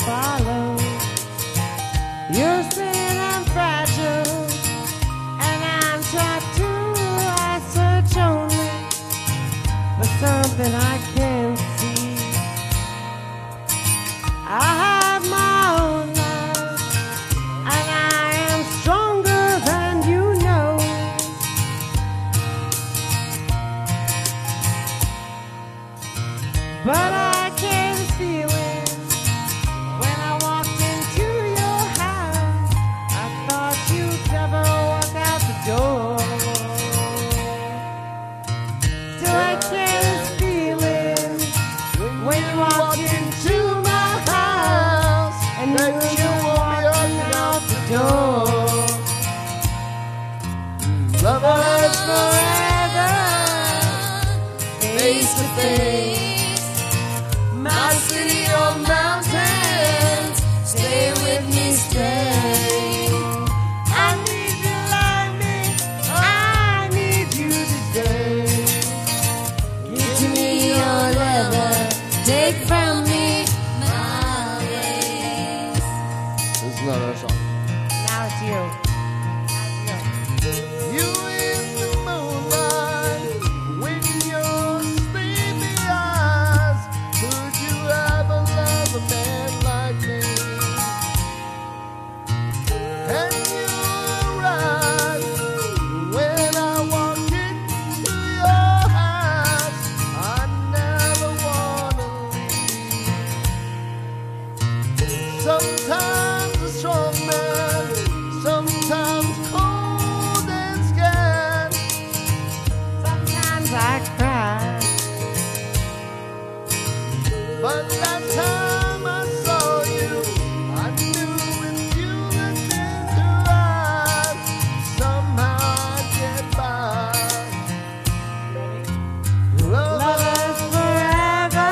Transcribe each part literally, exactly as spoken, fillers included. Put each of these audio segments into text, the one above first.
follow. You're saying I'm fragile, and I'm trapped too. I search only for something I can't see. I have my own life, and I am stronger than you know. But I can't feel it when I walked into your house. I thought you'd never walk out the door. So I can't feel it when you walked into my house and you were walking out the door. Lovers forever, face to face. My city of mountains, stay with me, stay. I need you to love me, I need you today. Give to me your leather, take from me my lace. This is not our song. Now it's you. You in the moonlight, with your sleepy eyes. Could you ever love a man like me? And you were right when I walked into your house. I never wanna leave. Sometimes a strong man, sometimes cold and scared. Sometimes I cry, But that time I saw you, I knew with you looked into eyes, somehow I'd get by. lovers forever,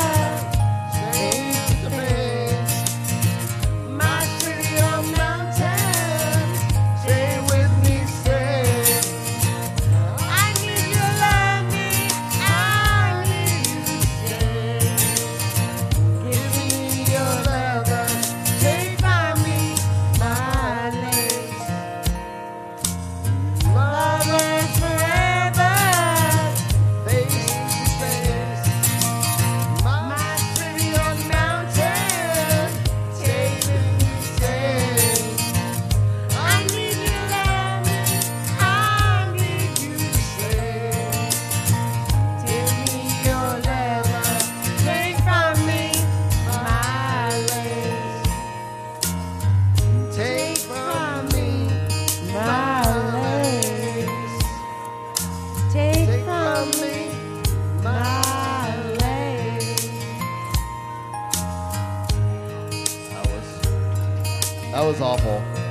Face to face, my city of mountains. stay with me, stay. I need you to love me, I need you to stay. Give me your leather, take from me my lace. Lovers forever, Face to face, my city of mountains. stay with me, stay. I need you to love me, I need you to stay. Give me your leather, take from me my lace. Take from me My lace. Take Take from from me me my lace. That was that was awful.